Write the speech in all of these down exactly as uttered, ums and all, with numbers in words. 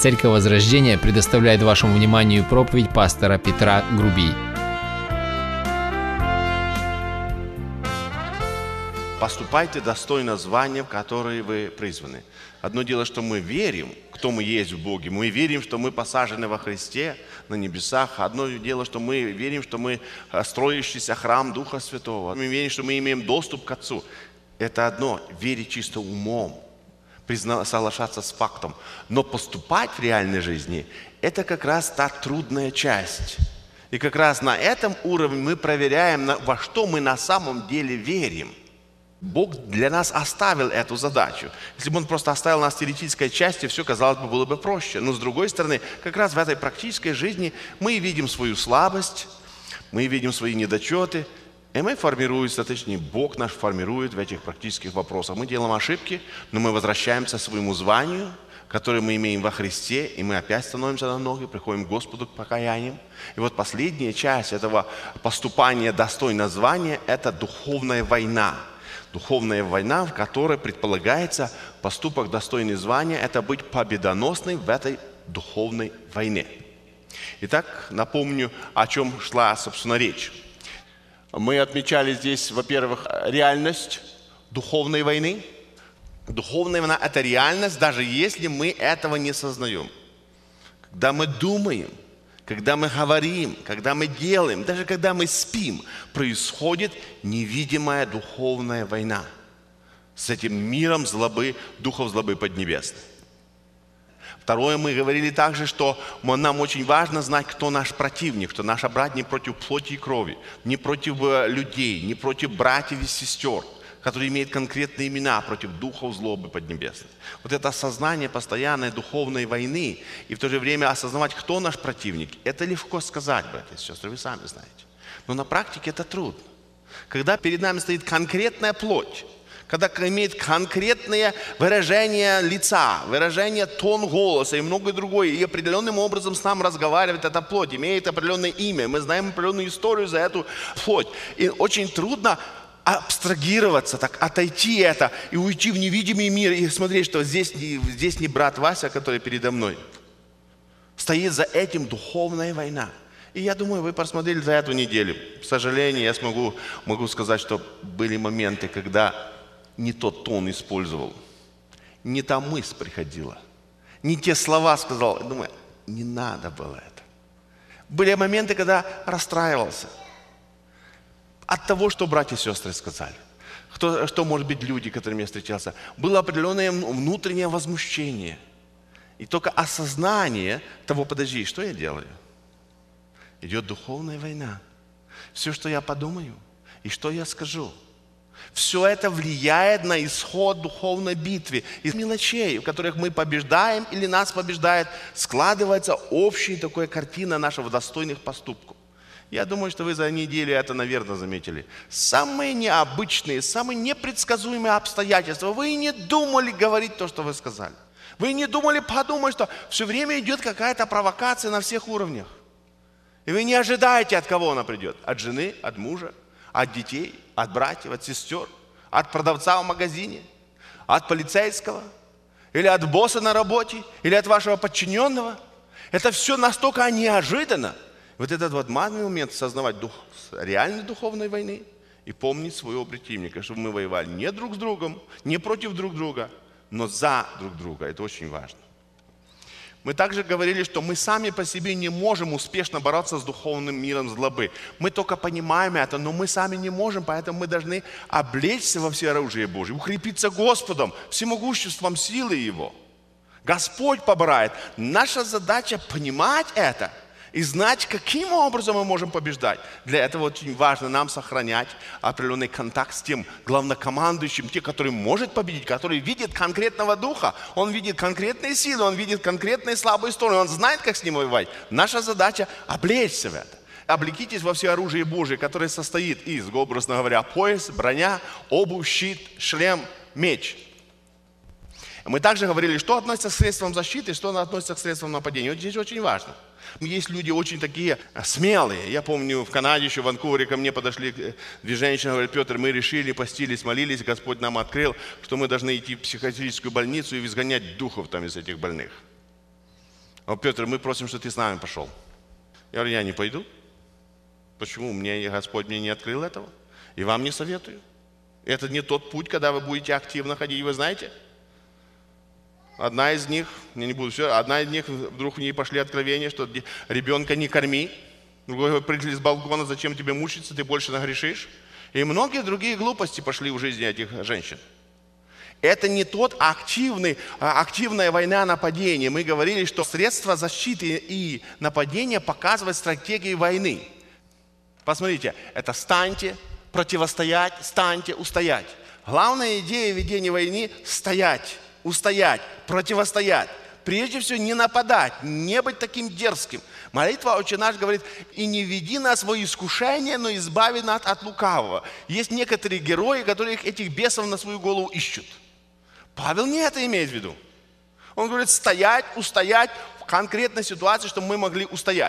Церковь Возрождения предоставляет вашему вниманию проповедь пастора Петра Грубий. Поступайте достойно звания, в которое вы призваны. Одно дело, что мы верим, кто мы есть в Боге. Мы верим, что мы посажены во Христе на небесах. Одно дело, что мы верим, что мы строящийся храм Духа Святого. Мы верим, что мы имеем доступ к Отцу. Это одно, верить чисто умом, соглашаться с фактом. Но поступать в реальной жизни – это как раз та трудная часть. И как раз на этом уровне мы проверяем, во что мы на самом деле верим. Бог для нас оставил эту задачу. Если бы Он просто оставил нас в теоретической части, все, казалось бы, было бы проще. Но с другой стороны, как раз в этой практической жизни мы видим свою слабость, мы видим свои недочеты, и мы формируемся, точнее, Бог наш формирует в этих практических вопросах. Мы делаем ошибки, но мы возвращаемся к своему званию, которое мы имеем во Христе, и мы опять становимся на ноги, приходим к Господу к покаяниям. И вот последняя часть этого поступания достойно звания – это духовная война. Духовная война, в которой предполагается поступок достойный звания, это быть победоносным в этой духовной войне. Итак, напомню, о чем шла, собственно, речь. Мы отмечали здесь, во-первых, реальность духовной войны. Духовная война – это реальность, даже если мы этого не сознаем. Когда мы думаем, когда мы говорим, когда мы делаем, даже когда мы спим, происходит невидимая духовная война с этим миром злобы, духов злобы поднебесной. Второе, мы говорили также, что нам очень важно знать, кто наш противник, что наш брат не против плоти и крови, не против людей, не против братьев и сестер, которые имеют конкретные имена против духов злобы поднебесной. Вот это осознание постоянной духовной войны и в то же время осознавать, кто наш противник, это легко сказать, братья и сестры, вы сами знаете. Но на практике это трудно. Когда перед нами стоит конкретная плоть, когда имеет конкретное выражение лица, выражение тон голоса и многое другое, и определенным образом с нами разговаривает эта плоть, имеет определенное имя, мы знаем определенную историю за эту плоть. И очень трудно абстрагироваться, так отойти это и уйти в невидимый мир и смотреть, что здесь, здесь не брат Вася, который передо мной. Стоит за этим духовная война. И я думаю, вы посмотрели за эту неделю. К сожалению, я смогу, могу сказать, что были моменты, когда не тот тон использовал, не та мысль приходила, не те слова сказал. Я думаю, не надо было это. Были моменты, когда расстраивался от того, что братья и сестры сказали. Кто, что, может быть, люди, которыми я встречался. Было определенное внутреннее возмущение. И только осознание того, подожди, что я делаю? Идет духовная война. Все, что я подумаю и что я скажу, все это влияет на исход духовной битвы. Из мелочей, в которых мы побеждаем или нас побеждает, складывается общая такая картина нашего достойных поступков. Я думаю, что вы за неделю это, наверное, заметили. Самые необычные, самые непредсказуемые обстоятельства. Вы и не думали говорить то, что вы сказали. Вы и не думали подумать, что все время идет какая-то провокация на всех уровнях. И вы не ожидаете, от кого она придет. От жены, от мужа, от детей, от братьев, от сестер, от продавца в магазине, от полицейского, или от босса на работе, или от вашего подчиненного. Это все настолько неожиданно. Вот этот вот момент осознавать дух реальной духовной войны и помнить своего противника, чтобы мы воевали не друг с другом, не против друг друга, но за друг друга. Это очень важно. Мы также говорили, что мы сами по себе не можем успешно бороться с духовным миром злобы. Мы только понимаем это, но мы сами не можем, поэтому мы должны облечься во всеоружие Божие, укрепиться Господом, всемогуществом силы Его. Господь поборает. Наша задача понимать это и знать, каким образом мы можем побеждать. Для этого очень важно нам сохранять определенный контакт с тем главнокомандующим, тем, который может победить, который видит конкретного духа, он видит конкретные силы, он видит конкретные слабые стороны, он знает, как с ним воевать. Наша задача облечься в это. Облекитесь во всеоружие Божие, которое состоит из, образно говоря, пояс, броня, обувь, щит, шлем, меч. Мы также говорили, что относится к средствам защиты, что относится к средствам нападения. Вот здесь очень важно. Есть люди очень такие смелые. Я помню, в Канаде еще, в Ванкувере, ко мне подошли две женщины, говорят: Петр, мы решили, постились, молились, Господь нам открыл, что мы должны идти в психиатрическую больницу и изгонять духов там из этих больных. А Петр, мы просим, чтобы ты с нами пошел. Я говорю, я не пойду. Почему? Мне Господь мне не открыл этого. И вам не советую. Это не тот путь, когда вы будете активно ходить, вы знаете? Одна из них, я не буду все, одна из них, вдруг в ней пошли откровения, что ребенка не корми. Другой прыгли с балкона, зачем тебе мучиться, ты больше нагрешишь. И многие другие глупости пошли в жизни этих женщин. Это не тот активный, активная война нападения. Мы говорили, что средства защиты и нападения показывают стратегии войны. Посмотрите, это станьте, противостоять, станьте, устоять. Главная идея ведения войны – стоять, устоять, противостоять. Прежде всего, не нападать, не быть таким дерзким. Молитва «Отче наш» говорит, и не веди нас во искушение, но избави нас от лукавого. Есть некоторые герои, которые этих бесов на свою голову ищут. Павел не это имеет в виду. Он говорит, стоять, устоять в конкретной ситуации, чтобы мы могли устоять.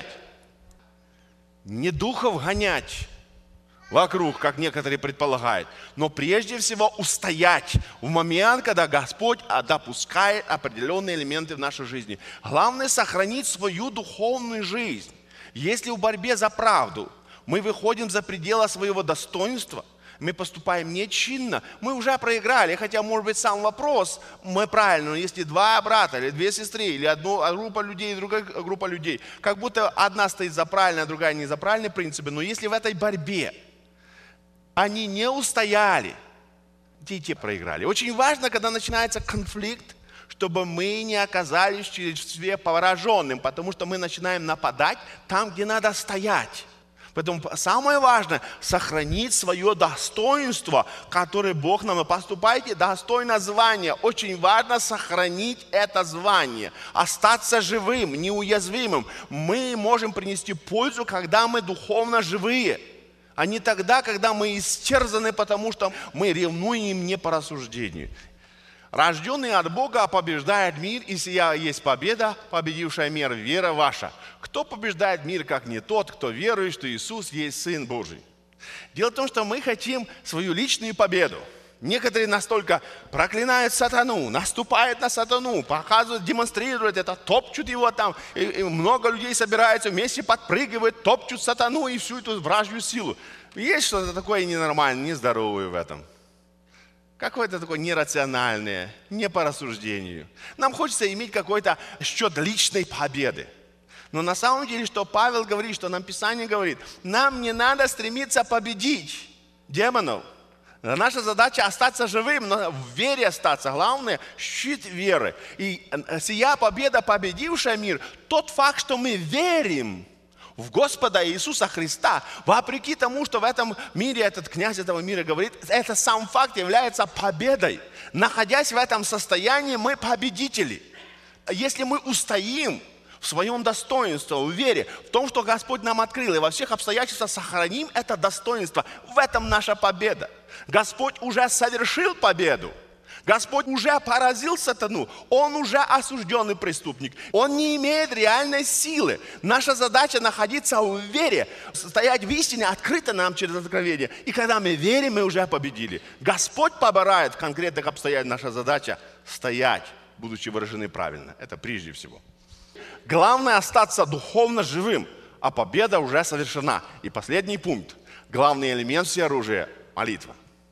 Не духов гонять вокруг, как некоторые предполагают, но прежде всего устоять в момент, когда Господь допускает определенные элементы в нашей жизни. Главное сохранить свою духовную жизнь. Если в борьбе за правду мы выходим за пределы своего достоинства, мы поступаем нечинно, мы уже проиграли, хотя, может быть, сам вопрос, мы правильно, но если два брата, или две сестры, или одна группа людей, другая группа людей, как будто одна стоит за правильное, а другая не за правильные принципы, но если в этой борьбе они не устояли, те и те проиграли. Очень важно, когда начинается конфликт, чтобы мы не оказались в чреве пораженным, потому что мы начинаем нападать там, где надо стоять. Поэтому самое важное – сохранить свое достоинство, которое Бог нам и поступайте, достойно звания. Очень важно сохранить это звание, остаться живым, неуязвимым. Мы можем принести пользу, когда мы духовно живые, а не тогда, когда мы истерзаны, потому что мы ревнуем не по рассуждению. Рожденный от Бога побеждает мир, и сия есть победа, победившая мир, вера ваша. Кто побеждает мир, как не тот, кто верует, что Иисус есть Сын Божий? Дело в том, что мы хотим свою личную победу. Некоторые настолько проклинают сатану, наступают на сатану, показывают, демонстрируют это, топчут его там. И, и много людей собираются вместе, подпрыгивают, топчут сатану и всю эту вражью силу. Есть что-то такое ненормальное, нездоровое в этом. Какое-то такое нерациональное, не по рассуждению. Нам хочется иметь какой-то счет личной победы. Но на самом деле, что Павел говорит, что нам Писание говорит, нам не надо стремиться победить демонов. Наша задача остаться живым, но в вере остаться. Главное, щит веры. И сия победа, победившая мир, тот факт, что мы верим в Господа Иисуса Христа, вопреки тому, что в этом мире, этот князь этого мира говорит, это сам факт является победой. Находясь в этом состоянии, мы победители. Если мы устоим в своем достоинстве, в вере, в том, что Господь нам открыл, и во всех обстоятельствах сохраним это достоинство, в этом наша победа. Господь уже совершил победу. Господь уже поразил сатану, он уже осужденный преступник, он не имеет реальной силы. Наша задача находиться в вере, стоять в истине, открыто нам через откровение. И когда мы верим, мы уже победили. Господь поборает в конкретных обстоятельствах. Наша задача стоять, будучи выражены правильно. Это прежде всего. Главное остаться духовно живым, а победа уже совершена. И последний пункт. Главный элемент всеоружия – молитва.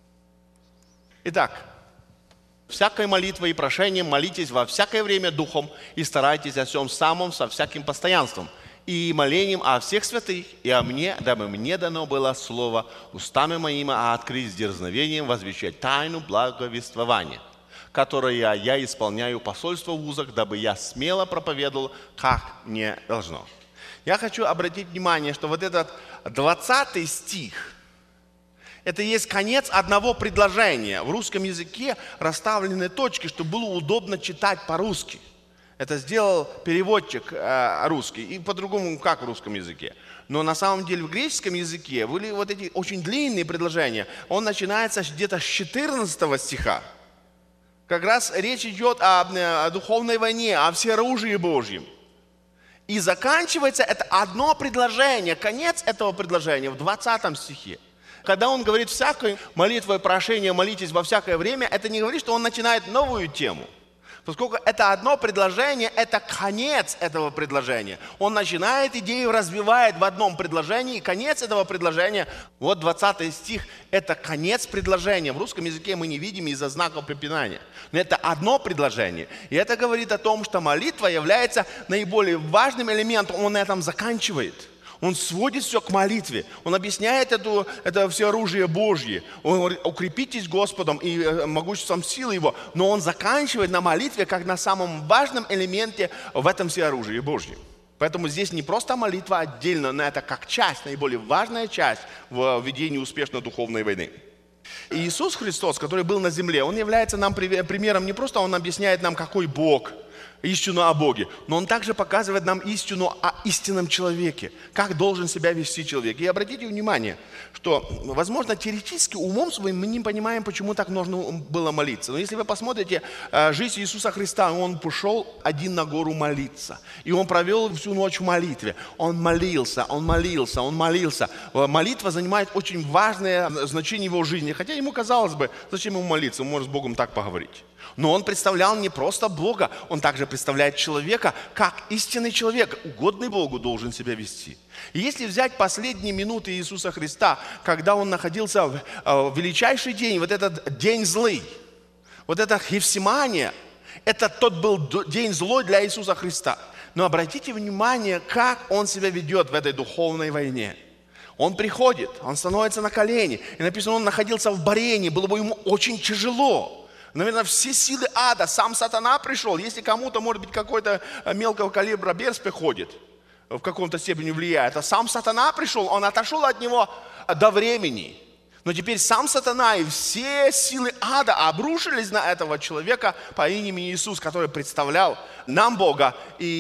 Итак, всякой молитвой и прошением молитесь во всякое время духом и старайтесь о всем самом со всяким постоянством и молением о всех святых и о мне, дабы мне дано было слово устами моими, а открыть с дерзновением возвещать тайну благовествования, которое я, я исполняю посольство в узах, дабы я смело проповедовал, как мне должно. Я хочу обратить внимание, что вот этот двадцатый стих, это есть конец одного предложения. В русском языке расставлены точки, чтобы было удобно читать по-русски. Это сделал переводчик э, русский. И по-другому, как в русском языке. Но на самом деле в греческом языке были вот эти очень длинные предложения. Он начинается где-то с четырнадцатого стиха. Как раз речь идет о, о духовной войне, о всеоружии Божьем. И заканчивается это одно предложение. Конец этого предложения в двадцатом стихе. Когда он говорит всякой молитвой, прошение, молитесь во всякое время, это не говорит, что он начинает новую тему. Поскольку это одно предложение, это конец этого предложения. Он начинает идею, развивает в одном предложении, и конец этого предложения, вот двадцатый стих, это конец предложения. В русском языке мы не видим из-за знаков препинания. Но это одно предложение. И это говорит о том, что молитва является наиболее важным элементом, он на этом заканчивает. Он сводит все к молитве. Он объясняет это, это все оружие Божье. Он говорит, укрепитесь Господом и могуществом силы Его. Но он заканчивает на молитве, как на самом важном элементе в этом всеоружии Божьем. Поэтому здесь не просто молитва отдельно, но это как часть, наиболее важная часть в ведении успешной духовной войны. И Иисус Христос, который был на земле, Он является нам примером, не просто Он объясняет нам, какой Бог, истину о Боге, но Он также показывает нам истину о истинном человеке, как должен себя вести человек. И обратите внимание, что, возможно, теоретически умом своим мы не понимаем, почему так нужно было молиться. Но если вы посмотрите жизнь Иисуса Христа, Он пошел один на гору молиться. И Он провел всю ночь в молитве. Он молился, Он молился, Он молился. Молитва занимает очень важное значение в его жизни. Хотя ему казалось бы, зачем ему молиться, он может с Богом так поговорить. Но он представлял не просто Бога, он также представляет человека, как истинный человек, угодный Богу, должен себя вести. И если взять последние минуты Иисуса Христа, когда он находился в, в величайший день, вот этот день злый, вот это Гефсимания, это тот был день злой для Иисуса Христа. Но обратите внимание, как он себя ведет в этой духовной войне. Он приходит, он становится на колени, и написано, он находился в борении, было бы ему очень тяжело. Наверное, все силы ада, сам сатана пришел. Если кому-то, может быть, какой-то мелкого калибра бес приходит, в каком-то степени влияет, а сам сатана пришел, он отошел от него до времени. Но теперь сам сатана и все силы ада обрушились на этого человека по имени Иисус, который представлял нам Бога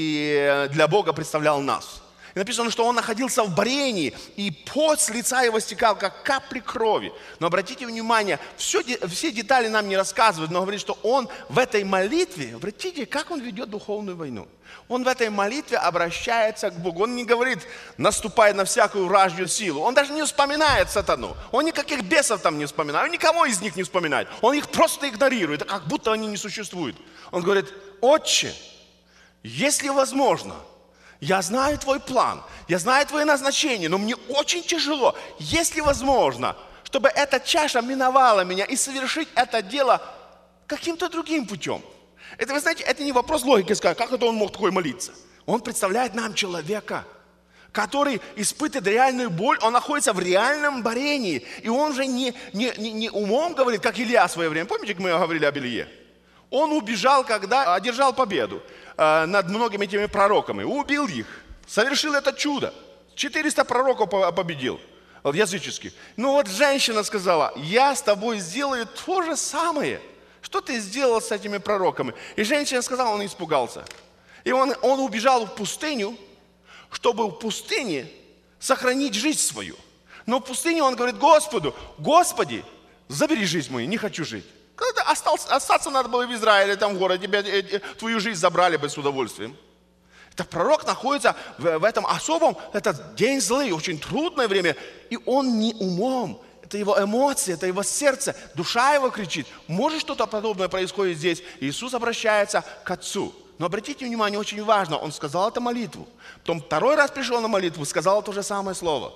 и для Бога представлял нас. И написано, что он находился в борении, и пот с лица его стекал, как капли крови. Но обратите внимание, все, все детали нам не рассказывают, но говорит, что он в этой молитве, обратите, как он ведет духовную войну. Он в этой молитве обращается к Богу. Он не говорит, наступай на всякую вражью силу. Он даже не вспоминает сатану. Он никаких бесов там не вспоминает. Он никого из них не вспоминает. Он их просто игнорирует, как будто они не существуют. Он говорит, Отче, если возможно, я знаю твой план, я знаю твое назначение, но мне очень тяжело, если возможно, чтобы эта чаша миновала меня и совершить это дело каким-то другим путем. Это, вы знаете, это не вопрос логики, сказать, как это он мог такой молиться. Он представляет нам человека, который испытывает реальную боль, он находится в реальном борении, и он же не, не, не, не умом говорит, как Илья в свое время. Помните, как мы говорили об Илье? Он убежал, когда одержал победу э, над многими этими пророками, убил их, совершил это чудо. четыреста пророков победил, языческих. Ну вот женщина сказала, я с тобой сделаю то же самое. Что ты сделал с этими пророками? И женщина сказала, он испугался. И он, он убежал в пустыню, чтобы в пустыне сохранить жизнь свою. Но в пустыне он говорит Господу, Господи, забери жизнь мою, не хочу жить. Когда остался, остаться надо было в Израиле, там в городе, тебе, твою жизнь забрали бы с удовольствием. Этот пророк находится в, в этом особом, этот день злый, очень трудное время, и он не умом, это его эмоции, это его сердце, душа его кричит. Может, что-то подобное происходит здесь. Иисус обращается к Отцу. Но обратите внимание, очень важно, он сказал это молитву. Потом второй раз пришел на молитву, сказал то же самое слово.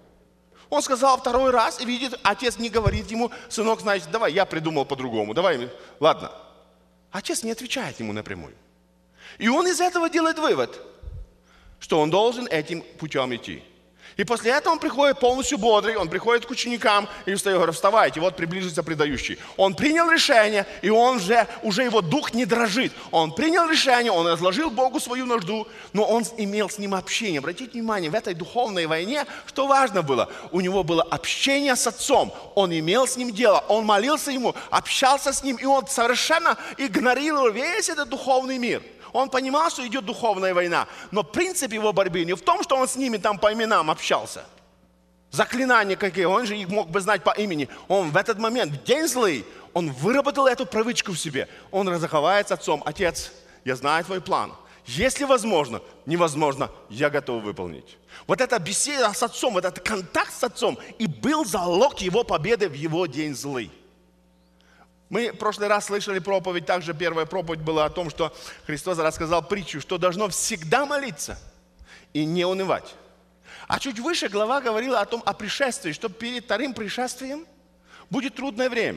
Он сказал второй раз, и видит, отец не говорит ему, сынок, значит, давай, я придумал по-другому, давай, ладно. Отец не отвечает ему напрямую. И он из этого делает вывод, что он должен этим путем идти. И после этого он приходит полностью бодрый, он приходит к ученикам и встает, говорит, вставайте, вот приближится предающий. Он принял решение, и он же, уже его дух не дрожит. Он принял решение, он разложил Богу свою нужду, но он имел с ним общение. Обратите внимание, в этой духовной войне, что важно было? У него было общение с Отцом, он имел с ним дело, он молился ему, общался с ним, и он совершенно игнорировал весь этот духовный мир. Он понимал, что идет духовная война, но принцип его борьбы не в том, что он с ними там по именам общался. Заклинания какие, он же их мог бы знать по имени. Он в этот момент, в день злый, он выработал эту привычку в себе. Он разговаривает с Отцом. Отец, я знаю твой план. Если возможно, невозможно, я готов выполнить. Вот эта беседа с Отцом, вот этот контакт с Отцом и был залог его победы в его день злый. Мы в прошлый раз слышали проповедь, также первая проповедь была о том, что Христос рассказал притчу, что должно всегда молиться и не унывать. А чуть выше глава говорила о том, о пришествии, что перед вторым пришествием будет трудное время.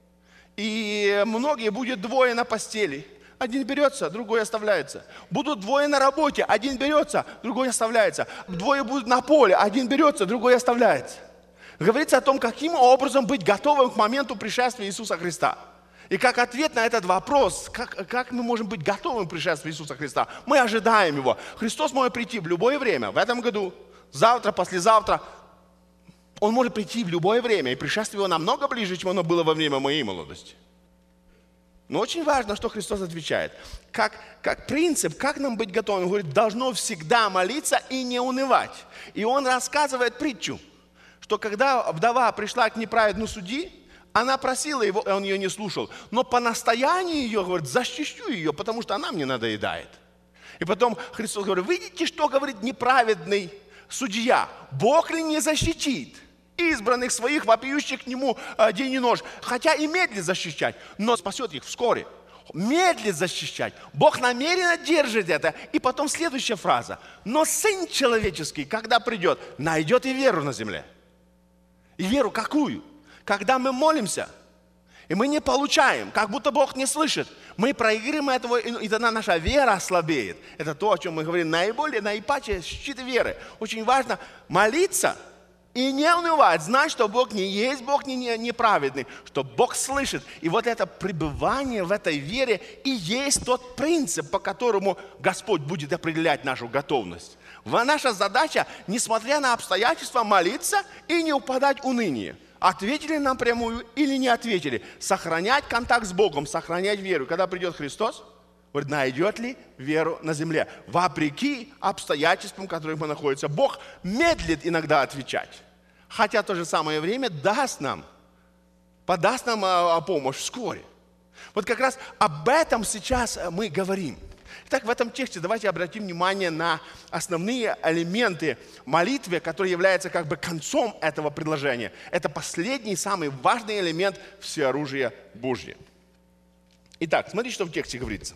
И многие будет двое на постели. Один берется, другой оставляется. Будут двое на работе, один берется, другой оставляется. Двое будут на поле, один берется, другой оставляется. Говорится о том, каким образом быть готовым к моменту пришествия Иисуса Христа. И как ответ на этот вопрос, как, как мы можем быть готовым к пришествию Иисуса Христа, мы ожидаем Его. Христос может прийти в любое время, в этом году, завтра, послезавтра. Он может прийти в любое время, и пришествие Его намного ближе, чем оно было во время моей молодости. Но очень важно, что Христос отвечает. Как, как принцип, как нам быть готовым? Он говорит, должно всегда молиться и не унывать. И Он рассказывает притчу, что когда вдова пришла к неправедному судьи, она просила его, и он ее не слушал. Но по настоянию ее, говорит, защищу ее, потому что она мне надоедает. И потом Христос говорит, видите, что говорит неправедный судья? Бог ли не защитит избранных своих, вопиющих к нему день и ночь? Хотя и медлит защищать, но спасет их вскоре. Медлит защищать. Бог намеренно держит это. И потом следующая фраза. Но Сын Человеческий, когда придет, найдет и веру на земле. И веру какую? Когда мы молимся, и мы не получаем, как будто Бог не слышит, мы проигрываем этого, и тогда наша вера ослабеет. Это то, о чем мы говорим, наиболее, наипаче щит веры. Очень важно молиться и не унывать, знать, что Бог не есть, Бог не, не, неправедный, что Бог слышит. И вот это пребывание в этой вере и есть тот принцип, по которому Господь будет определять нашу готовность. Наша задача, несмотря на обстоятельства, молиться и не упадать в уныние. Ответили нам прямую или не ответили. Сохранять контакт с Богом, сохранять веру. Когда придет Христос, говорит, найдет ли веру на земле? Вопреки обстоятельствам, в которых мы находимся. Бог медлит иногда отвечать. Хотя в то же самое время даст нам, подаст нам помощь вскоре. Вот как раз об этом сейчас мы говорим. Итак, в этом тексте давайте обратим внимание на основные элементы молитвы, которые являются как бы концом этого предложения. Это последний, самый важный элемент всеоружия Божьего. Итак, смотрите, что в тексте говорится.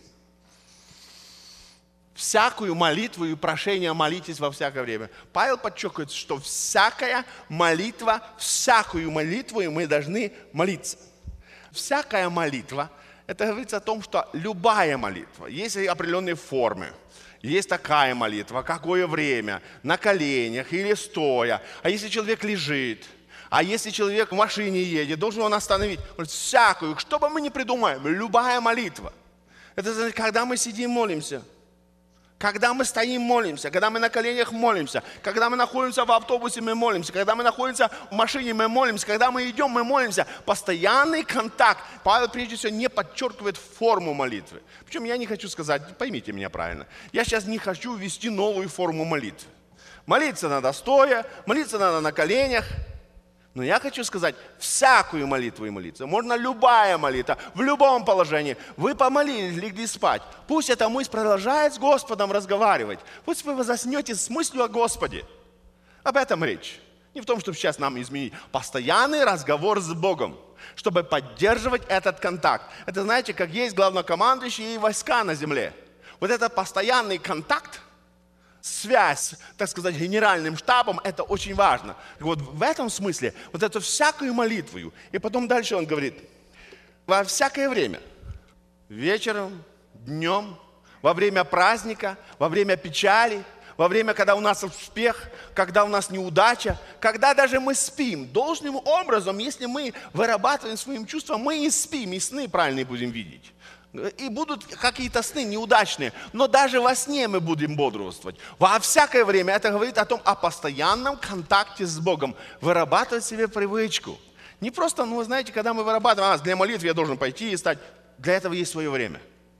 Всякую молитву и прошение молитесь во всякое время. Павел подчеркивает, что всякая молитва, всякую молитву и мы должны молиться. Всякая молитва. Это говорится о том, что любая молитва, есть определенные формы. Есть такая молитва, какое время, на коленях или стоя. А если человек лежит, а если человек в машине едет, должен он остановить. Он говорит, всякую, что бы мы ни придумаем, любая молитва. Это значит, когда мы сидим, молимся. Когда мы стоим, молимся, когда мы на коленях молимся, когда мы находимся в автобусе, мы молимся, когда мы находимся в машине, мы молимся, когда мы идем, мы молимся. Постоянный контакт. Павел, прежде всего, не подчеркивает форму молитвы. Причем я не хочу сказать, поймите меня правильно, я сейчас не хочу ввести новую форму молитвы. Молиться надо стоя, молиться надо на коленях. Но я хочу сказать, всякую молитву и молиться. Можно любая молитва, в любом положении. Вы помолились, легли спать. Пусть эта мысль продолжает с Господом разговаривать. Пусть вы заснете с мыслью о Господе. Об этом речь. Не в том, чтобы сейчас нам изменить. Постоянный разговор с Богом, чтобы поддерживать этот контакт. Это, знаете, как есть главнокомандующий и войска на земле. Вот этот постоянный контакт, связь, так сказать, генеральным штабом, это очень важно. И вот в этом смысле, вот эту всякую молитву. И потом дальше он говорит, во всякое время, вечером, днем, во время праздника, во время печали, во время, когда у нас успех, когда у нас неудача, когда даже мы спим. Должным образом, если мы вырабатываем своим чувством, мы и спим, и сны правильные будем видеть. И будут какие-то сны неудачные, но даже во сне мы будем бодрствовать. Во всякое время это говорит о том, о постоянном контакте с Богом. Вырабатывать себе привычку. Не просто, ну вы знаете, когда мы вырабатываем, а, для молитвы я должен пойти и стать. Для этого есть свое время.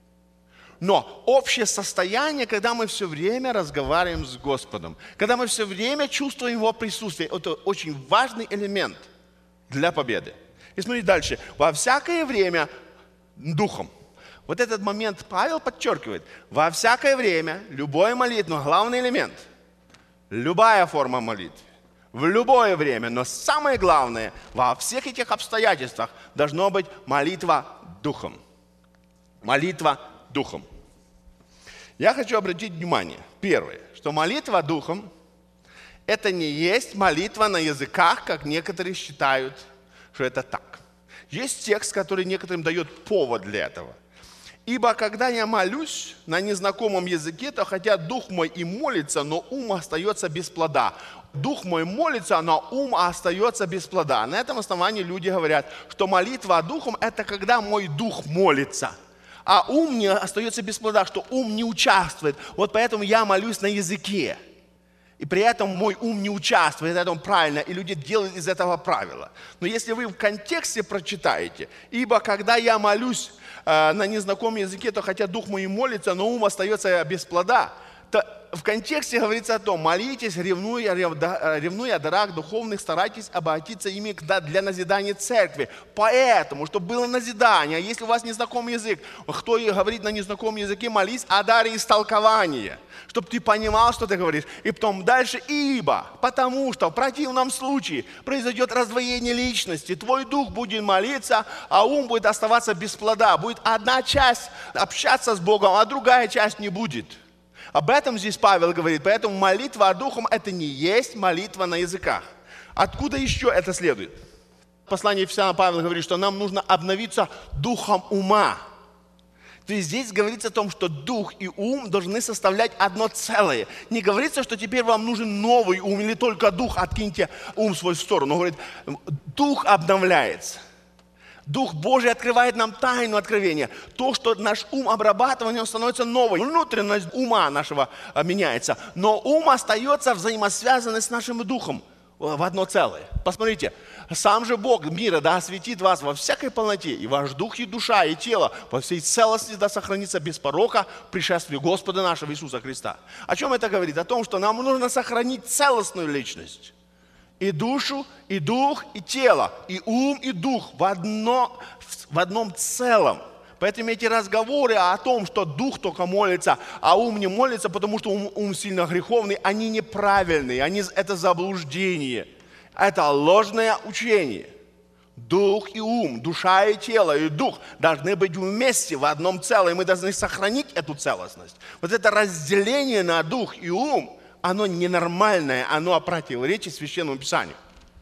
Но общее состояние, когда мы все время разговариваем с Господом, когда мы все время чувствуем Его присутствие, это очень важный элемент для победы. И смотрите дальше. Во всякое время духом. Вот этот момент Павел подчеркивает. Во всякое время, любой молитва, главный элемент, любая форма молитвы, в любое время. Но самое главное, во всех этих обстоятельствах должно быть молитва духом. Молитва духом. Я хочу обратить внимание, первое, что молитва духом – это не есть молитва на языках, как некоторые считают, что это так. Есть текст, который некоторым дает повод для этого. «Ибо когда я молюсь на незнакомом языке, то хотя дух мой и молится, но ум остается без плода». Дух мой молится, но ум остается без плода. На этом основании люди говорят, что молитва духом – это когда мой дух молится, а ум не остается без плода, что ум не участвует. Вот поэтому я молюсь на языке. И при этом мой ум не участвует, это правильно, и люди делают из этого правила. Но если вы в контексте прочитаете, «Ибо когда я молюсь э, на незнакомом языке, то хотя дух мой и молится, но ум остается без плода», то в контексте говорится о том, молитесь, ревнуя, ревнуя о дарах духовных, старайтесь обогатиться ими для назидания церкви. Поэтому, чтобы было назидание, а если у вас незнакомый язык, кто говорит на незнакомом языке, молись о даре истолкования, чтобы ты понимал, что ты говоришь. И потом дальше, ибо, потому что в противном случае произойдет раздвоение личности, твой дух будет молиться, а ум будет оставаться без плода. Будет одна часть общаться с Богом, а другая часть не будет. Об этом здесь Павел говорит, поэтому молитва духом – это не есть молитва на языках. Откуда еще это следует? В послании Ефесянам Павел говорит, что нам нужно обновиться духом ума. То есть здесь говорится о том, что дух и ум должны составлять одно целое. Не говорится, что теперь вам нужен новый ум или только дух, откиньте ум свой в сторону. Он говорит, дух обновляется. Дух Божий открывает нам тайну откровения. То, что наш ум обрабатывает, он становится новым. Внутренность ума нашего меняется. Но ум остается взаимосвязанный с нашим духом в одно целое. Посмотрите, сам же Бог мира да осветит вас во всякой полноте, и ваш дух, и душа, и тело во всей целости да сохранится без порока в пришествии Господа нашего Иисуса Христа. О чем это говорит? О том, что нам нужно сохранить целостную личность. И душу, и дух, и тело, и ум, и дух в, одно, в одном целом. Поэтому эти разговоры о том, что дух только молится, а ум не молится, потому что ум, ум сильно греховный, они неправильные, они, это заблуждение, это ложное учение. Дух и ум, душа и тело, и дух должны быть вместе в одном целом, и мы должны сохранить эту целостность. Вот это разделение на дух и ум, оно ненормальное, оно противоречит Священному Писанию.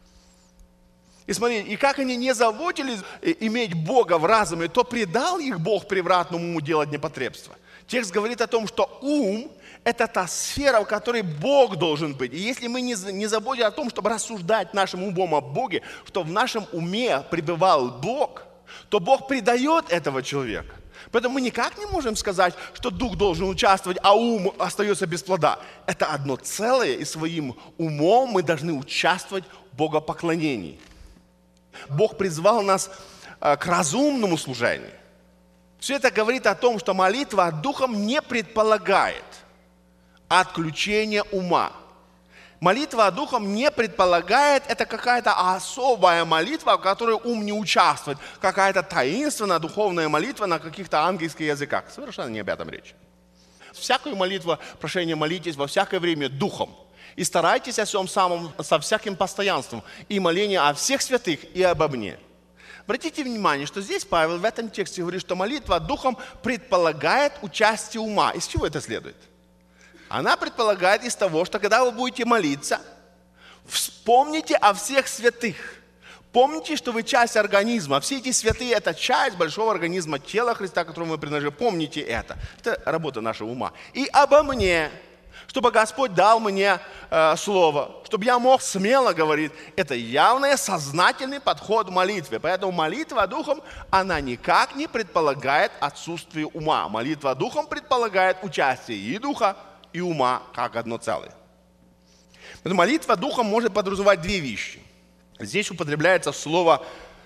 И смотрите, и как они не заботились иметь Бога в разуме, то предал их Бог превратному уму делать непотребство. Текст говорит о том, что ум – это та сфера, в которой Бог должен быть. И если мы не, не заботимся о том, чтобы рассуждать нашим умом о Боге, что в нашем уме пребывал Бог, то Бог предает этого человека. Поэтому мы никак не можем сказать, что дух должен участвовать, а ум остается без плода. Это одно целое, и своим умом мы должны участвовать в богопоклонении. Бог призвал нас к разумному служению. Все это говорит о том, что молитва духом не предполагает отключение ума. Молитва духом не предполагает, это какая-то особая молитва, в которой ум не участвует. Какая-то таинственная духовная молитва на каких-то ангельских языках. Совершенно не об этом речь. Всякую молитву, прошение молитесь во всякое время духом. И старайтесь о всем самом, со всяким постоянством. И моление о всех святых и обо мне. Обратите внимание, что здесь Павел в этом тексте говорит, что молитва духом предполагает участие ума. Из чего это следует? Она предполагает из того, что когда вы будете молиться, вспомните о всех святых. Помните, что вы часть организма. Все эти святые – это часть большого организма тела Христа, которому мы принадлежим. Помните это. Это работа нашего ума. И обо мне, чтобы Господь дал мне э, слово, чтобы я мог смело говорить. Это явный сознательный подход к молитве. Поэтому молитва духом, она никак не предполагает отсутствие ума. Молитва духом предполагает участие и духа, и ума как одно целое. Но молитва духом может подразумевать две вещи. Здесь употребляется слово,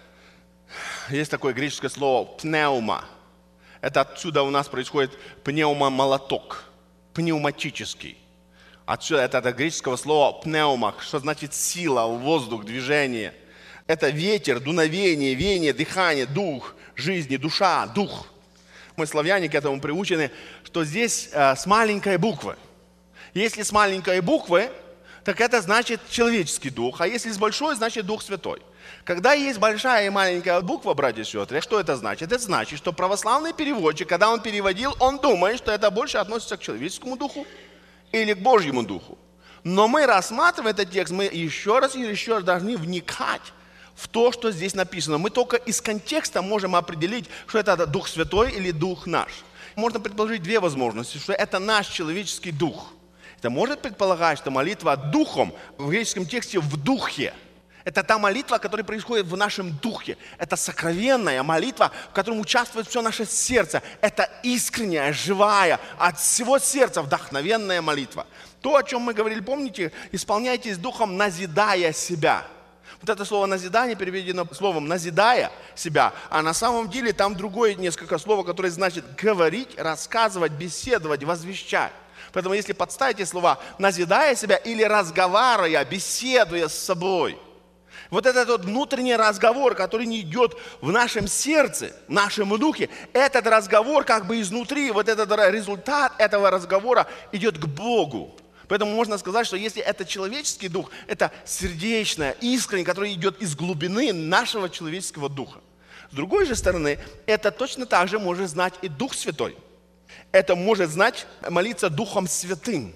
есть такое греческое слово пнеума. Это отсюда у нас происходит пнеумомолоток, пневматический. Отсюда это от греческого слова пнеума, что значит сила, воздух, движение. Это ветер, дуновение, веяние, дыхание, дух, жизни, душа, дух. Мы, славяне, к этому приучены, что здесь э, с маленькой буквы. Если с маленькой буквы, так это значит человеческий дух. А если есть большой, значит Дух Святой. Когда есть большая и маленькая буква, братья и сестры, что это значит? Это значит, что православный переводчик, когда он переводил, он думает, что это больше относится к человеческому духу или к Божьему духу. Но мы, рассматривая этот текст, мы еще раз и еще раз должны вникать в то, что здесь написано. Мы только из контекста можем определить, что это Дух Святой или Дух наш. Можно предположить две возможности, что это наш человеческий дух. Это может предполагать, что молитва духом в греческом тексте в духе. Это та молитва, которая происходит в нашем духе. Это сокровенная молитва, в которой участвует все наше сердце. Это искренняя, живая, от всего сердца вдохновенная молитва. То, о чем мы говорили, помните, исполняйтесь духом, назидая себя. Вот это слово «назидание» переведено словом «назидая себя», а на самом деле там другое несколько слов, которое значит говорить, рассказывать, беседовать, возвещать. Поэтому если подставите слова «назидая себя» или «разговаривая», «беседуя с собой», вот этот вот внутренний разговор, который не идет в нашем сердце, в нашем духе, этот разговор как бы изнутри, вот этот результат этого разговора идет к Богу. Поэтому можно сказать, что если это человеческий дух, это сердечное, искреннее, которое идет из глубины нашего человеческого духа. С другой же стороны, это точно так же может знать и Дух Святой. Это может знать, молиться Духом Святым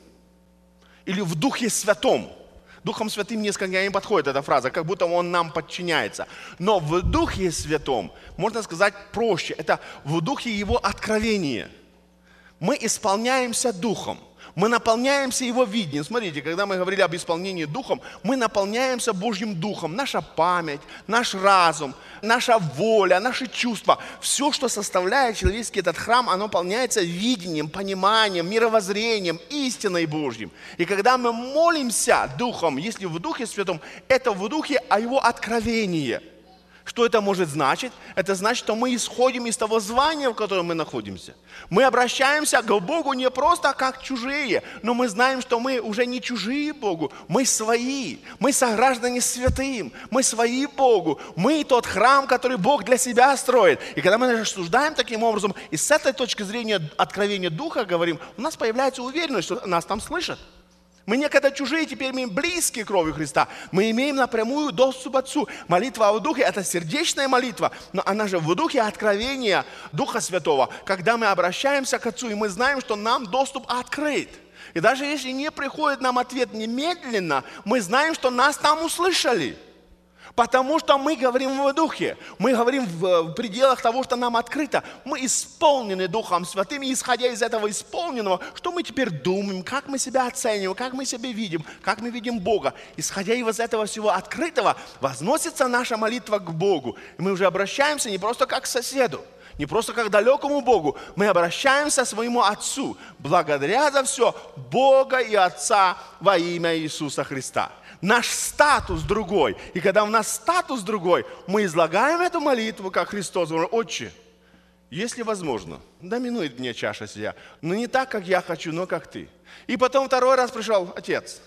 или в Духе Святом. Духом Святым несколько не подходит эта фраза, как будто Он нам подчиняется. Но в Духе Святом, можно сказать проще, это в Духе Его откровения. Мы исполняемся Духом. Мы наполняемся Его видением. Смотрите, когда мы говорили об исполнении Духом, мы наполняемся Божьим Духом. Наша память, наш разум, наша воля, наши чувства. Все, что составляет человеческий этот храм, оно наполняется видением, пониманием, мировоззрением, истиной Божьим. И когда мы молимся Духом, если в Духе Святом, это в Духе о Его откровении. Что это может значить? Это значит, что мы исходим из того звания, в котором мы находимся. Мы обращаемся к Богу не просто как чужие, но мы знаем, что мы уже не чужие Богу, мы свои, мы сограждане святым, мы свои Богу, мы тот храм, который Бог для себя строит. И когда мы рассуждаем таким образом, и с этой точки зрения откровения Духа говорим, у нас появляется уверенность, что нас там слышат. Мы некогда чужие, теперь мы близкие кровью Христа. Мы имеем напрямую доступ к Отцу. Молитва о Духе – это сердечная молитва, но она же в Духе откровения Духа Святого, когда мы обращаемся к Отцу, и мы знаем, что нам доступ открыт. И даже если не приходит нам ответ немедленно, мы знаем, что нас там услышали. Потому что мы говорим в Духе, мы говорим в пределах того, что нам открыто. Мы исполнены Духом Святым, и исходя из этого исполненного, что мы теперь думаем, как мы себя оцениваем, как мы себя видим, как мы видим Бога. Исходя из этого всего открытого, возносится наша молитва к Богу. И мы уже обращаемся не просто как к соседу, не просто как к далекому Богу, мы обращаемся к своему Отцу, благодаря за все Бога и Отца во имя Иисуса Христа. Наш статус другой. И когда у нас статус другой, мы излагаем эту молитву, как Христос говорит: «Отче, если возможно, да минует мне чаша сия, но не так, как я хочу, но как ты». И потом второй раз пришел: «Отец,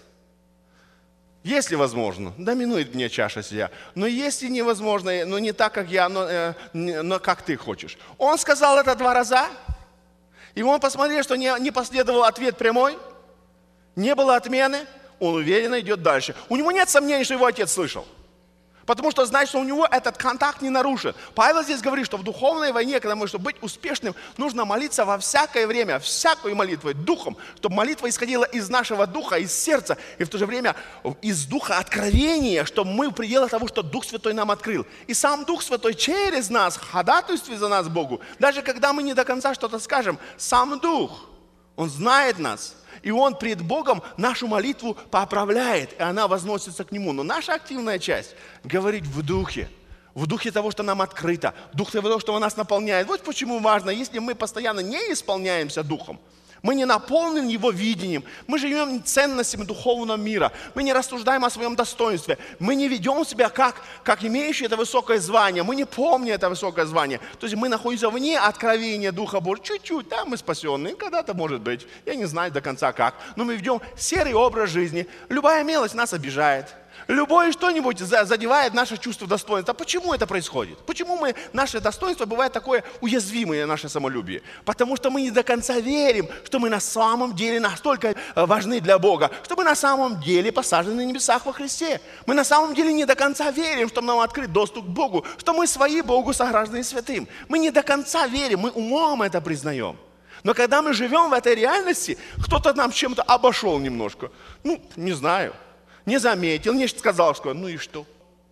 если возможно, да минует мне чаша сия, но если невозможно, но не так, как я, но, э, но как ты хочешь». Он сказал это два раза, и он посмотрел, что не, не последовал ответ прямой, не было отмены. Он уверенно идет дальше. У него нет сомнений, что его отец слышал. Потому что знает, что у него этот контакт не нарушен. Павел здесь говорит, что в духовной войне, когда мы, чтобы быть успешным, нужно молиться во всякое время, всякой молитвой, духом, чтобы молитва исходила из нашего духа, из сердца, и в то же время из духа откровения, чтобы мы в пределах того, что Дух Святой нам открыл. И сам Дух Святой через нас ходатайствует за нас Богу. Даже когда мы не до конца что-то скажем, сам Дух, Он знает нас. И Он пред Богом нашу молитву поправляет, и она возносится к Нему. Но наша активная часть – говорить в Духе, в Духе того, что нам открыто, в Духе того, что нас наполняет. Вот почему важно, если мы постоянно не исполняемся Духом, мы не наполнены Его видением, мы живем ценностями духовного мира, мы не рассуждаем о своем достоинстве, мы не ведем себя как, как имеющие это высокое звание, мы не помним это высокое звание. То есть мы находимся вне откровения Духа Божьего, чуть-чуть, да, мы спасенные, когда-то может быть, я не знаю до конца как, но мы ведем серый образ жизни, любая мелочь нас обижает. Любое что-нибудь задевает наше чувство достоинства. А почему это происходит? Почему мы, наше достоинство бывает такое уязвимое, наше самолюбие? Потому что мы не до конца верим, что мы на самом деле настолько важны для Бога, что мы на самом деле посажены на небесах во Христе. Мы на самом деле не до конца верим, что нам открыт доступ к Богу, что мы свои Богу сограждане святым. Мы не до конца верим, мы умом это признаем. Но когда мы живем в этой реальности, кто-то нам чем-то обошел немножко. Ну, не знаю. Не заметил, не сказал, что ну и что.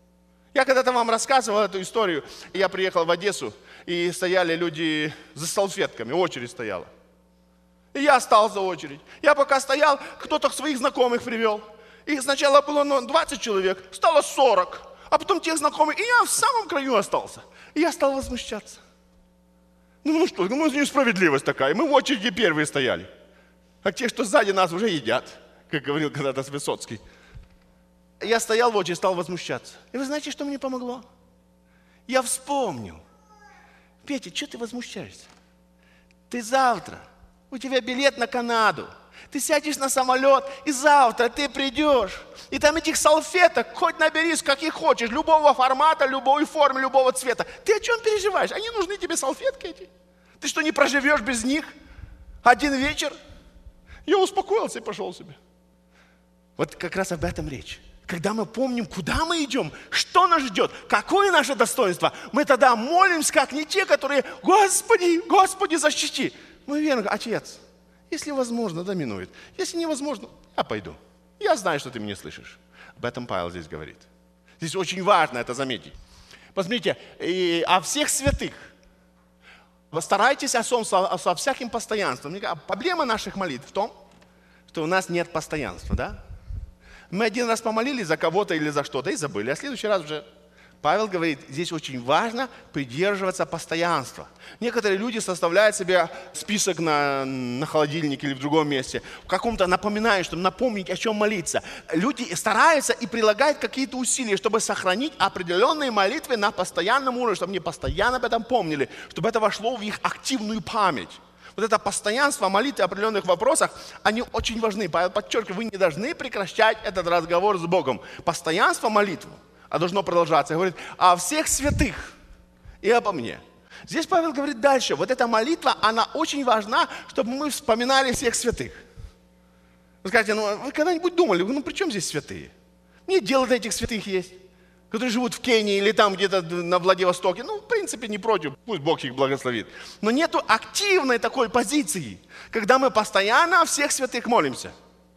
Я когда-то вам рассказывал эту историю. Я приехал в Одессу, и стояли люди за салфетками, очередь стояла. И я стал за очередь. Я пока стоял, кто-то своих знакомых привел. И сначала было ну, двадцать человек, стало сорок. А потом тех знакомых, и я в самом краю остался. И я стал возмущаться. Ну, ну что, ну несправедливость такая. Мы в очереди первые стояли. А те, что сзади нас, уже едят, как говорил когда-то Высоцкий. Я стоял в очереди, стал возмущаться. И вы знаете, что мне помогло? Я вспомнил. Петя, что ты возмущаешься? Ты завтра, у тебя билет на Канаду. Ты сядешь на самолет, и завтра ты придешь. И там этих салфеток хоть наберись, каких хочешь, любого формата, любой формы, любого цвета. Ты о чем переживаешь? Они нужны тебе, салфетки эти. Ты что, не проживешь без них один вечер? Я успокоился и пошел себе. Вот как раз об этом речь. Когда мы помним, куда мы идем, что нас ждет, какое наше достоинство, мы тогда молимся, как не те, которые, Господи, Господи, защити. Мы верим, Отец, если возможно, доминует. Если невозможно, я пойду. Я знаю, что ты меня слышишь. Об этом Павел здесь говорит. Здесь очень важно это заметить. Посмотрите, и о всех святых. Старайтесь о том со, со всяким постоянством. Проблема наших молитв в том, что у нас нет постоянства, да? Мы один раз помолились за кого-то или за что-то и забыли, а в следующий раз уже Павел говорит, здесь очень важно придерживаться постоянства. Некоторые люди составляют себе список на, на холодильнике или в другом месте, в каком-то напоминании, чтобы напомнить, о чем молиться. Люди стараются и прилагают какие-то усилия, чтобы сохранить определенные молитвы на постоянном уровне, чтобы они постоянно об этом помнили, чтобы это вошло в их активную память. Вот это постоянство молитвы о определенных вопросах, они очень важны. Павел подчеркивает, вы не должны прекращать этот разговор с Богом. Постоянство молитвы, а должно продолжаться. Говорит, о всех святых и обо мне. Здесь Павел говорит дальше. Вот эта молитва, она очень важна, чтобы мы вспоминали всех святых. Вы скажете, ну вы когда-нибудь думали, ну при чем здесь святые? Мне дело до этих святых есть, которые живут в Кении или там где-то на Владивостоке. Ну, в принципе, не против, пусть Бог их благословит. Но нету активной такой позиции, когда мы постоянно о всех святых молимся.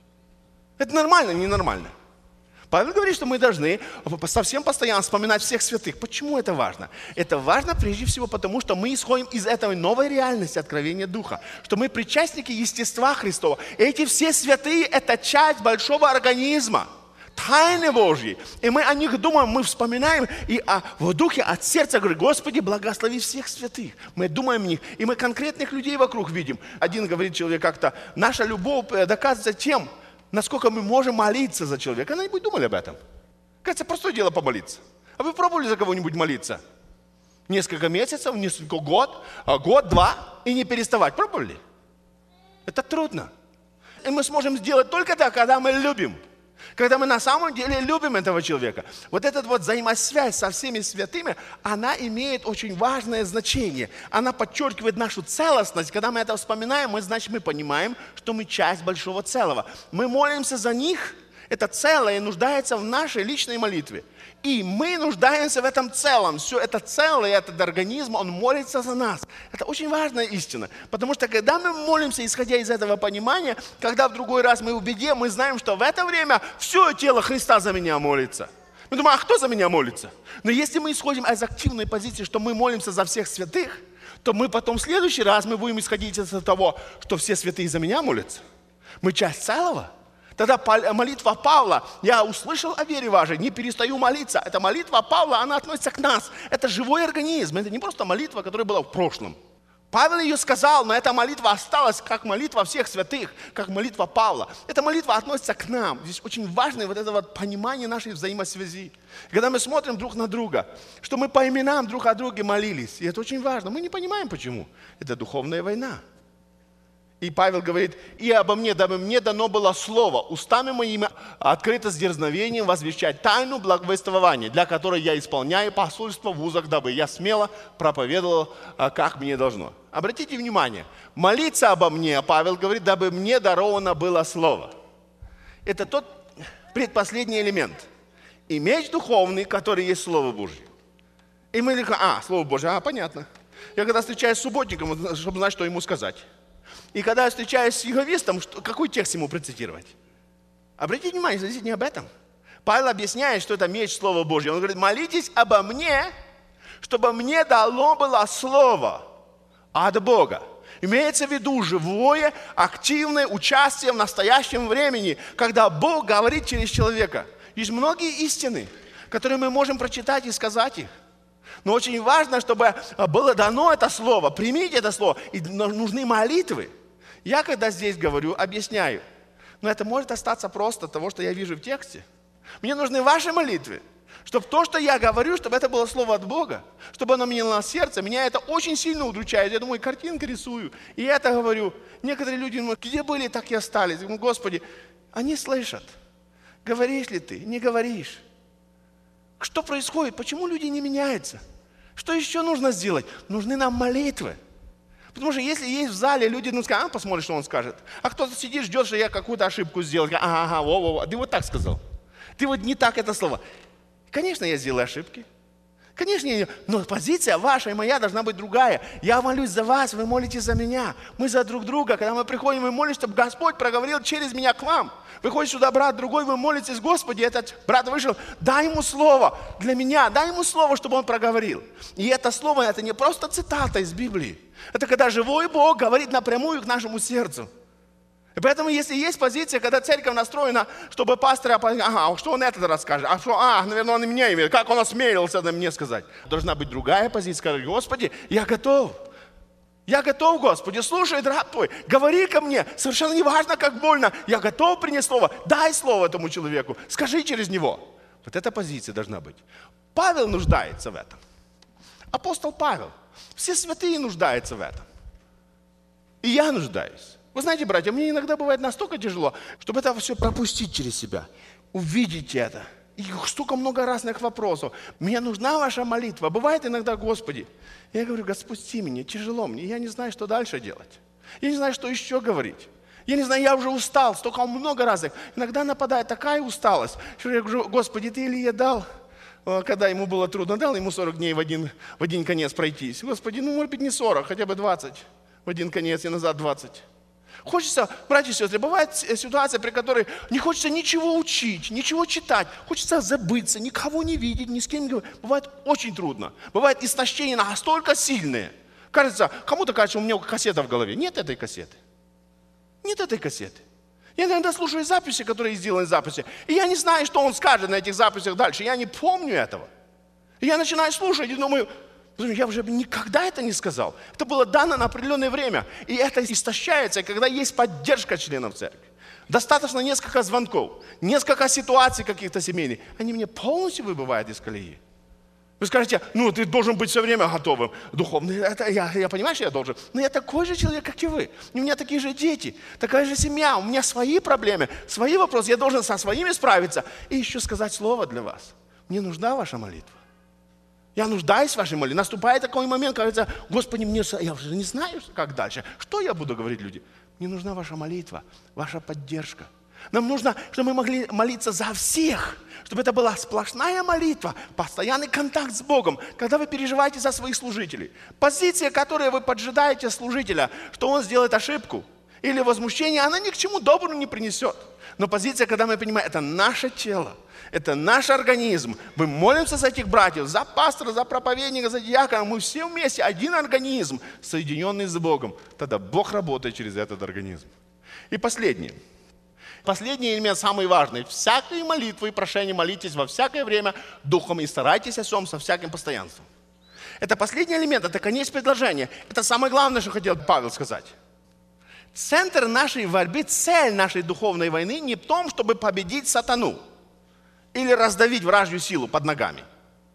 Это нормально, не нормально. Павел говорит, что мы должны совсем постоянно вспоминать всех святых. Почему это важно? Это важно прежде всего потому, что мы исходим из этой новой реальности откровения Духа, что мы причастники естества Христова. И эти все святые – это часть большого организма, тайны Божьи. И мы о них думаем, мы вспоминаем, и о, в духе от сердца говорим, Господи, благослови всех святых. Мы думаем о них, и мы конкретных людей вокруг видим. Один говорит человек как-то, наша любовь доказывается тем, насколько мы можем молиться за человека. Когда-нибудь думали об этом? Кажется, простое дело помолиться. А вы пробовали за кого-нибудь молиться? Несколько месяцев, несколько год, год, два, и не переставать. Пробовали? Это трудно. И мы сможем сделать только так, когда мы любим. Когда мы на самом деле любим этого человека. Вот эта вот взаимосвязь со всеми святыми, она имеет очень важное значение. Она подчеркивает нашу целостность. Когда мы это вспоминаем, мы, значит, мы понимаем, что мы часть большого целого. Мы молимся за них, это целое нуждается в нашей личной молитве. И мы нуждаемся в этом целом. Все это целое, этот организм, он молится за нас. Это очень важная истина. Потому что когда мы молимся, исходя из этого понимания, когда в другой раз мы в беде, мы знаем, что в это время все тело Христа за меня молится. Мы думаем, а кто за меня молится? Но если мы исходим из активной позиции, что мы молимся за всех святых, то мы потом в следующий раз мы будем исходить из того, что все святые за меня молятся. Мы часть целого. Тогда молитва Павла, я услышал о вере вашей, не перестаю молиться. Эта молитва Павла, она относится к нас. Это живой организм, это не просто молитва, которая была в прошлом. Павел ее сказал, но эта молитва осталась как молитва всех святых, как молитва Павла. Эта молитва относится к нам. Здесь очень важно вот это вот понимание нашей взаимосвязи. Когда мы смотрим друг на друга, что мы по именам друг о друге молились. И это очень важно. Мы не понимаем, почему. Это духовная война. И Павел говорит, и обо мне, дабы мне дано было слово, устами моими открыто с дерзновением возвещать тайну благовествования, для которой я исполняю посольство в вузах, дабы я смело проповедовал, как мне должно. Обратите внимание, молиться обо мне, Павел говорит, дабы мне даровано было слово. Это тот предпоследний элемент. И меч духовный, который есть Слово Божье. И мы говорим, а, Слово Божье, а, понятно. Я когда встречаюсь с субботником, чтобы знать, что ему сказать. И когда я встречаюсь с иеговистом, что, какой текст ему процитировать? Обратите внимание, здесь не об этом. Павел объясняет, что это меч Слова Божьего. Он говорит, молитесь обо мне, чтобы мне дало было Слово от Бога. Имеется в виду живое, активное участие в настоящем времени, когда Бог говорит через человека. Есть многие истины, которые мы можем прочитать и сказать их. Но очень важно, чтобы было дано это слово. Примите это слово. И нужны молитвы. Я, когда здесь говорю, объясняю. Но это может остаться просто от того, что я вижу в тексте. Мне нужны ваши молитвы. Чтобы то, что я говорю, чтобы это было слово от Бога. Чтобы оно меняло сердце. Меня это очень сильно удручает. Я думаю, картинки рисую. И это говорю. Некоторые люди думают, где были, так и остались. Я думаю, Господи, они слышат. Говоришь ли ты? Не говоришь. Что происходит? Почему люди не меняются? Что еще нужно сделать? Нужны нам молитвы. Потому что если есть в зале люди, ну скажут, а посмотри, что он скажет. А кто-то сидит, ждет, что я какую-то ошибку сделал. Ага, ага, во, во, во. Ты вот так сказал. Ты вот не так это слово. Конечно, я сделаю ошибки. Конечно, я... но позиция ваша и моя должна быть другая. Я молюсь за вас, вы молитесь за меня. Мы за друг друга. Когда мы приходим, мы молимся, чтобы Господь проговорил через меня к вам. Выходит сюда брат другой, вы молитесь, Господи, этот брат вышел, дай ему слово для меня, дай ему слово, чтобы он проговорил. И это слово, это не просто цитата из Библии. Это когда живой Бог говорит напрямую к нашему сердцу. И поэтому, если есть позиция, когда церковь настроена, чтобы пастор, ага, что он это расскажет, а что, а, наверное, он и меня имеет, как он осмелился на мне сказать. Должна быть другая позиция, сказать, Господи, я готов. Я готов, Господи, слушай, раб Твой, говори ко мне, совершенно не важно, как больно, я готов принять слово, дай слово этому человеку, скажи через него. Вот эта позиция должна быть. Павел нуждается в этом. Апостол Павел, все святые нуждаются в этом. И я нуждаюсь. Вы знаете, братья, мне иногда бывает настолько тяжело, чтобы это все пропустить через себя, увидеть это. И столько много разных вопросов. Мне нужна ваша молитва. Бывает иногда, Господи, я говорю, Господь, спусти меня, тяжело мне, я не знаю, что дальше делать. Я не знаю, что еще говорить. Я не знаю, я уже устал, столько много разных. Иногда нападает такая усталость, что я говорю, Господи, Ты Илье дал, когда ему было трудно, дал ему сорок дней в один, в один конец пройтись. Господи, ну, может быть, не сорок, хотя бы двадцать в один конец и назад двадцать. Хочется, братья и сестры, бывает ситуация, при которой не хочется ничего учить, ничего читать, хочется забыться, никого не видеть, ни с кем не говорить. Бывает очень трудно. Бывает истощение настолько сильное. Кажется, кому-то кажется, у меня кассета в голове. Нет этой кассеты. Нет этой кассеты. Я иногда слушаю записи, которые сделаны записи, и я не знаю, что он скажет на этих записях дальше. Я не помню этого. И я начинаю слушать и думаю, я уже никогда это не сказал. Это было дано на определенное время. И это истощается, когда есть поддержка членов церкви. Достаточно несколько звонков, несколько ситуаций каких-то семейных. Они мне полностью выбивают из колеи. Вы скажете, ну ты должен быть все время готовым духовно. Это я, я понимаю, что я должен. Но я такой же человек, как и вы. У меня такие же дети, такая же семья. У меня свои проблемы, свои вопросы. Я должен со своими справиться. И еще сказать слово для вас. Мне нужна ваша молитва. Я нуждаюсь в вашей молитве. Наступает такой момент, когда, Господи, мне, я уже не знаю, как дальше. Что я буду говорить людям? Мне нужна ваша молитва, ваша поддержка. Нам нужно, чтобы мы могли молиться за всех, чтобы это была сплошная молитва, постоянный контакт с Богом, когда вы переживаете за своих служителей. Позиция, которой вы поджидаете служителя, что он сделает ошибку или возмущение, она ни к чему доброму не принесет. Но позиция, когда мы понимаем, это наше тело, это наш организм. Мы молимся за этих братьев, за пастора, за проповедника, за диакона. Мы все вместе, один организм, соединенный с Богом. Тогда Бог работает через этот организм. И последнее. Последний элемент, самый важный. Всякой молитвы и прошения молитесь во всякое время духом и старайтесь о всем со всяким постоянством. Это последний элемент, это конец предложения. Это самое главное, что хотел Павел сказать. Центр нашей борьбы, цель нашей духовной войны не в том, чтобы победить сатану или раздавить вражью силу под ногами.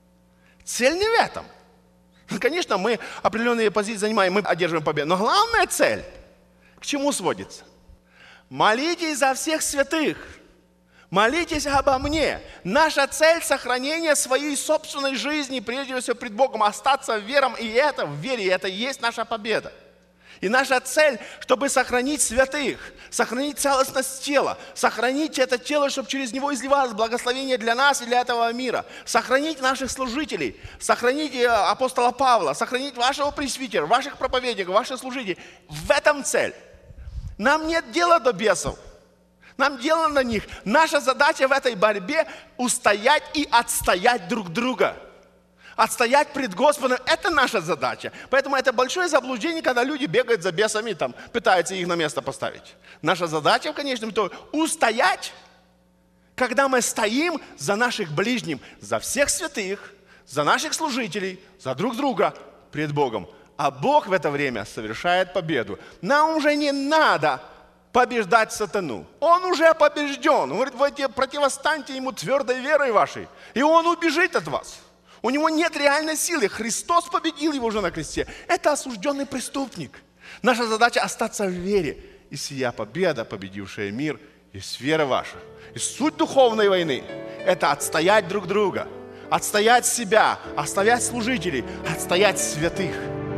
Цель не в этом. Конечно, мы определенные позиции занимаем, мы одерживаем победу. Но главная цель к чему сводится? Молитесь за всех святых. Молитесь обо мне. Наша цель – сохранение своей собственной жизни, прежде всего пред Богом, остаться вером, и это, в вере, это и есть наша победа. И наша цель, чтобы сохранить святых, сохранить целостность тела, сохранить это тело, чтобы через него изливалось благословение для нас и для этого мира, сохранить наших служителей, сохранить апостола Павла, сохранить вашего пресвитера, ваших проповедников, ваших служителей. В этом цель. Нам нет дела до бесов. Нам дело на них. Наша задача в этой борьбе устоять и отстоять друг друга. Отстоять пред Господом – это наша задача. Поэтому это большое заблуждение, когда люди бегают за бесами, там, пытаются их на место поставить. Наша задача в конечном итоге – устоять, когда мы стоим за наших ближних, за всех святых, за наших служителей, за друг друга пред Богом. А Бог в это время совершает победу. Нам уже не надо побеждать сатану. Он уже побежден. Он говорит, вы противостаньте ему твердой верой вашей, и он убежит от вас. У него нет реальной силы. Христос победил его уже на кресте. Это осужденный преступник. Наша задача остаться в вере. И сия победа, победившая мир, есть вера ваша. И суть духовной войны – это отстоять друг друга, отстоять себя, отстоять служителей, отстоять святых.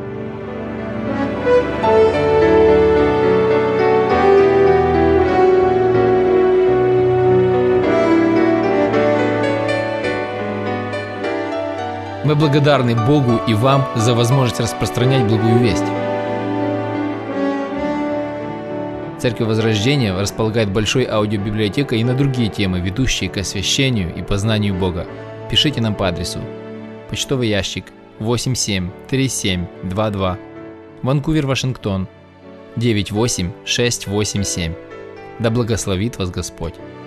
Мы благодарны Богу и вам за возможность распространять благую весть. Церковь Возрождения располагает большой аудиобиблиотекой и на другие темы, ведущие к освящению и познанию Бога. Пишите нам по адресу: почтовый ящик восемь семь три семь два два, Ванкувер, Вашингтон девять восемь шесть восемь семь. Да благословит вас Господь!